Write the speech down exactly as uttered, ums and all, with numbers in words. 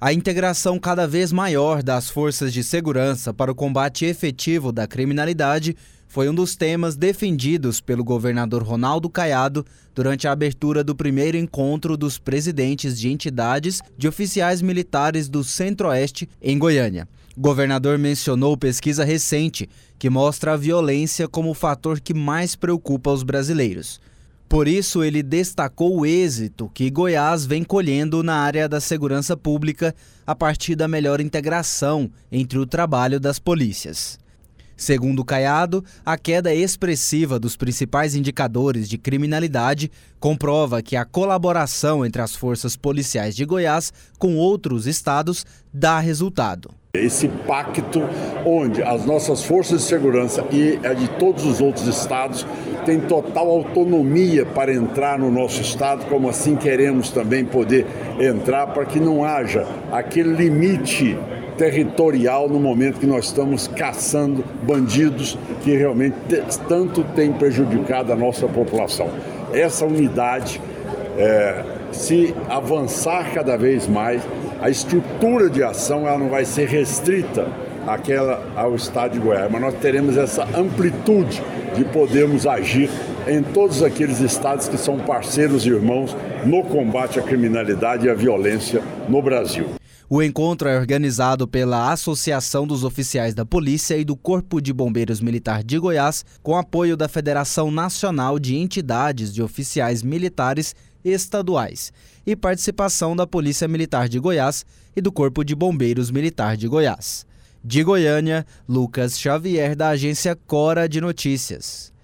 A integração cada vez maior das forças de segurança para o combate efetivo da criminalidade foi um dos temas defendidos pelo governador Ronaldo Caiado durante a abertura do primeiro encontro dos presidentes de entidades de oficiais militares do Centro-Oeste em Goiânia. O governador mencionou pesquisa recente que mostra a violência como o fator que mais preocupa os brasileiros. Por isso, ele destacou o êxito que Goiás vem colhendo na área da segurança pública a partir da melhor integração entre o trabalho das polícias. Segundo Caiado, a queda expressiva dos principais indicadores de criminalidade comprova que a colaboração entre as forças policiais de Goiás com outros estados dá resultado. Esse pacto onde as nossas forças de segurança e a de todos os outros estados têm total autonomia para entrar no nosso estado, como assim queremos também poder entrar, para que não haja aquele limite territorial no momento que nós estamos caçando bandidos que realmente tanto têm prejudicado a nossa população. Essa unidade, é, se avançar cada vez mais, a estrutura de ação ela não vai ser restrita àquela, ao estado de Goiás, mas nós teremos essa amplitude de podermos agir em todos aqueles estados que são parceiros e irmãos no combate à criminalidade e à violência no Brasil. O encontro é organizado pela Associação dos Oficiais da Polícia e do Corpo de Bombeiros Militar de Goiás, com apoio da Federação Nacional de Entidades de Oficiais Militares Estaduais e participação da Polícia Militar de Goiás e do Corpo de Bombeiros Militar de Goiás. De Goiânia, Lucas Xavier, da agência Cora de Notícias.